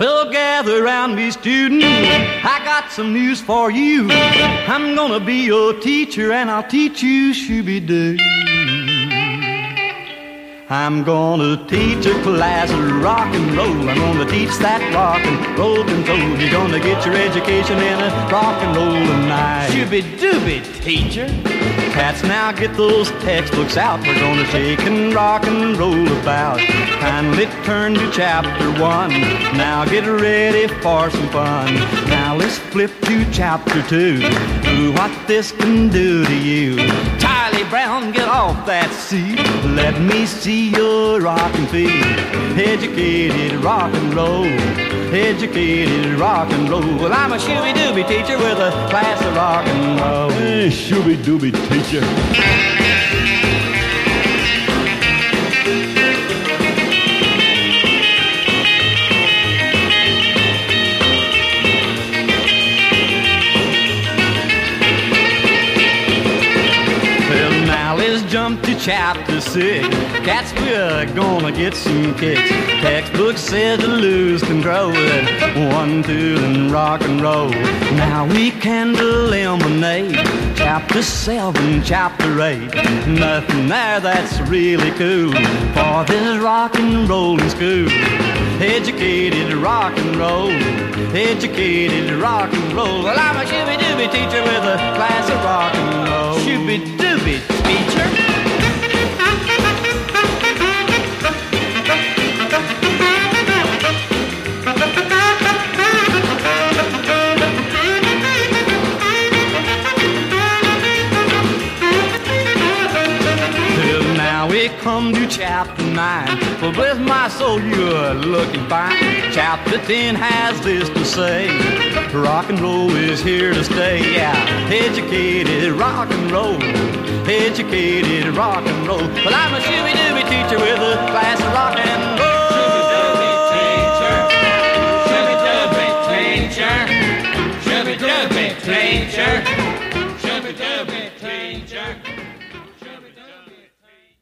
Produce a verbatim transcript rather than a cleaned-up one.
Well, gather round me, student. I got some news for you. I'm gonna be your teacher, and I'll teach you shooby-doo. I'm gonna teach a class of rock and roll. I'm gonna teach that rock and roll control. You're gonna get your education in a rock and roll tonight. Shooby-dooby, teacher. Cats, now get those textbooks out. We're gonna shake and rock and roll about. Kindly turn to chapter one. Now get ready for some fun. Now let's flip to chapter two. Ooh, what this can do to you. Charlie Brown, get off that seat. Let me see your rockin' feet. Educated rock and roll. Educated rock and roll. Well, I'm a shooby-dooby teacher with a class of rock and roll. Hey, shooby-dooby teacher. Jump to chapter six. Cats, we're gonna get some kicks. Textbook says to lose control. One, two, and rock and roll. Now we can eliminate chapter seven, chapter eight. Nothing there that's really cool for this rock and rolling school. Educated rock and roll. Educated rock and roll. Well, I'm a shooby-dooby teacher with a class of rock and roll. Shooby-dooby teacher. We come to chapter nine. Well, bless my soul, you're looking fine. Chapter ten has this to say. Rock and roll is here to stay. Yeah, educated rock and roll. Educated rock and roll. Well, I'm a shooby-dooby teacher with a class of rock and roll. Shooby-dooby teacher. Shooby-dooby teacher. Shooby-dooby teacher.